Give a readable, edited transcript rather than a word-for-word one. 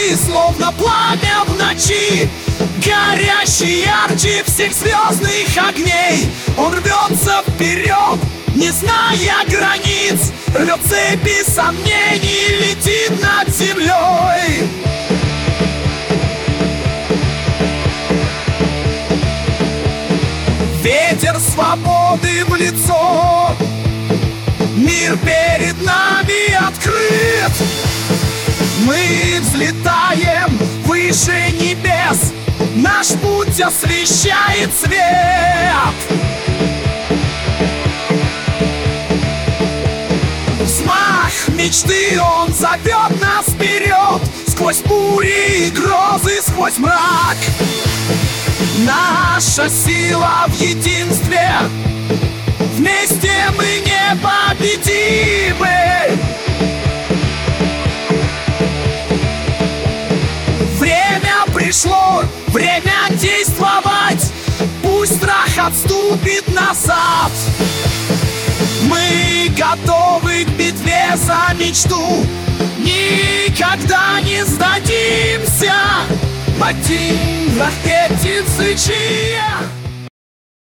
Мы словно пламя в ночи, горящий ярче всех звездных огней. Он рвется вперед, не зная границ, рвет цепи сомнений, летит над землей. Ветер свободы в лицо, мир перед нами открыт. Мы взлетаем выше небес, наш путь освещает свет. Взмах мечты, он зовет нас вперед, сквозь бури и грозы, сквозь мрак. Наша сила в единстве, вместе мы непобедимы. Время пришло, время действовать, пусть страх отступит назад. Мы готовы к битве за мечту, никогда не сдадимся. Один ракетницы чья